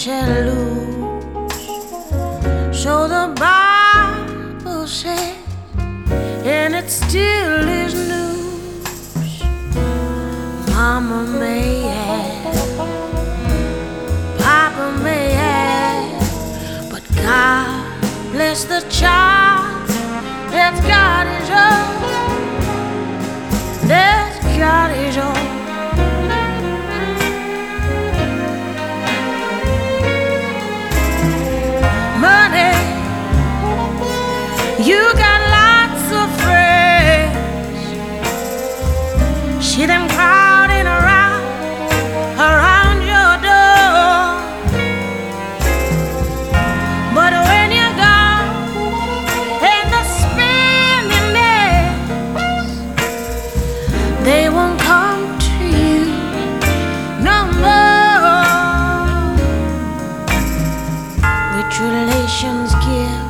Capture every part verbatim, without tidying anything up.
shed loose. So the Bible says, and it still is news. Mama may have, Papa may have, but God bless the child that's got his own, that's got his own. Money, you got lots of friends. See them crowding around, around your door. But when you go in the spending days, they won't come to you no more. Which relations give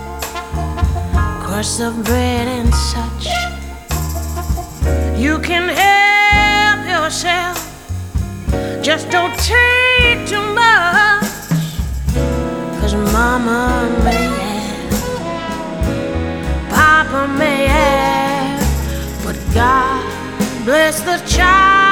crust of bread and such. You can help yourself, just don't take too much. Cause Mama may have, Papa may have, but God bless the child